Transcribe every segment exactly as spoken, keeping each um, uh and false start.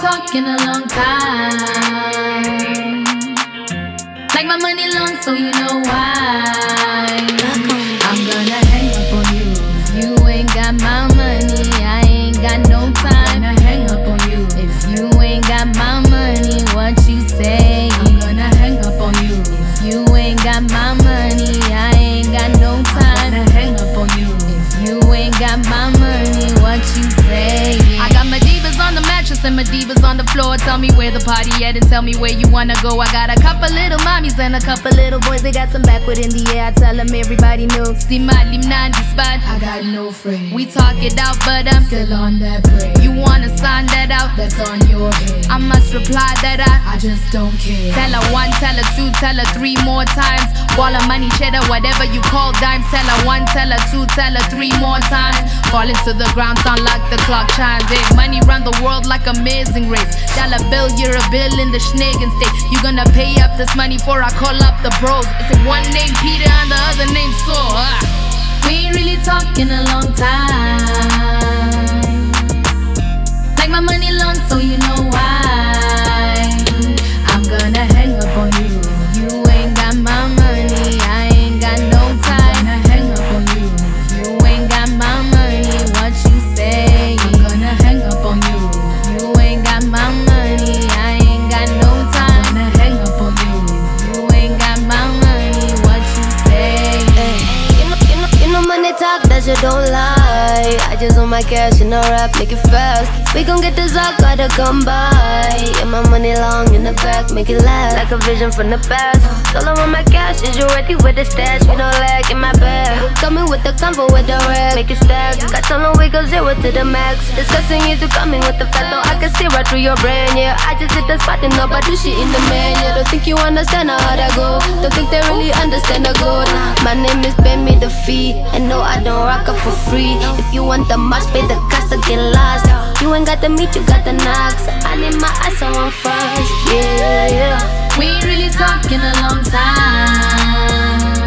talk in a long time. Like my money long, so you know why. I'm gonna hang up on you. If you ain't got my money, I ain't got no time to hang up on you. If you ain't got my money, what you say? I'm gonna hang up on you. If you ain't got my money, I ain't got no time to hang up on you. If you ain't got my money, what you say? I got my divas on the mattress and my divas on the floor. Tell me where the party at and tell me where you wanna go. I got a couple little mommies and a couple little boys. They got some backward in the air. I tell them everybody knows. See my limnandi spot. I got no friends. We talk it out, but I'm still on that break. You wanna sign that out? That's on your head. I must reply that I I just don't care. Tell her one, tell her two, tell her three more times. Ball of money, cheddar, whatever you call dimes. Tell her one, tell her two, tell her three more times. Falling to the ground, sound like the clock chimes. Hey, money run the world like Amazing Race. Dollar bill, you're a bill in the Schneegen state. You gonna pay up this money before I call up the bros. It's a one name Peter and the other name Saul. Ah. We ain't really talking a long time. Like my money long, so you know why. I'm gonna hang up on you. You ain't got my money, I ain't got no time to hang up on you. You ain't got my money, what you say? I'm gonna hang up on you. You ain't got my money, I ain't got no time to hang up on you. You ain't got my money, what you say? Hey, you know, you know, you know money talk, that shit don't lie. I just want my cash in a rap, make it fast. We gon' get this out, gotta come by. Yeah, my money long in the back, make it last. Like a vision from the past. All I want my cash, is you ready with the stash? We don't lag in my bag. Coming with the combo with the rag, make it stack. Got some way go zero to the max. Discussing you to coming with the fat, though I can see right through your brain. Yeah, I just hit the spot and nobody shit in the man. Yeah, don't think you understand how that go. Don't think they really understand the goal. My name is pay me the fee, and no, I don't rock up for free. If you want the match, pay the cost to get lost. You ain't got the meat, you got the knocks. I need my ass on first. Yeah, yeah. We ain't really talking a long time.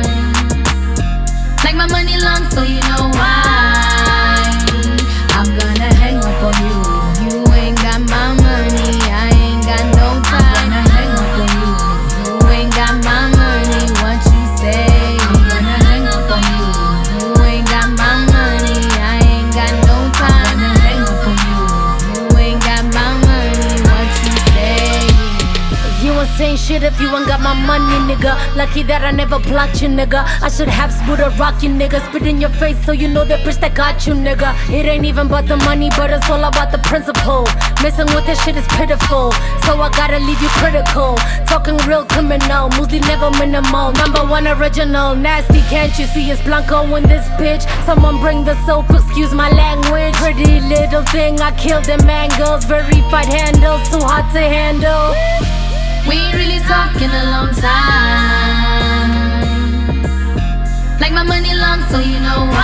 Like my money long, so you know why. I'm gonna hang up on you. You ain't got my money, I ain't got no time to hang up on you. You ain't got my money, what you say? I'm gonna hang up on you. You ain't got my money, I ain't got no time to hang up on you. You ain't got my money, what you say? You ain't saying shit if you ain't got my money, nigga. Lucky that I never blocked you, nigga. I should have Buddha rock you, nigga. Spit in your face so you know that bitch that got you, nigga. It ain't even about the money, but it's all about the principle. Messing with this shit is pitiful, so I gotta leave you critical. Talking real criminal, mostly never minimal. Number one original, nasty, can't you see it's Blanco in this bitch? Someone bring the soap, excuse my language. Pretty little thing, I killed them angles. Verified handles, too hot to handle. We ain't really talking a long time. Like my money long, so you know why.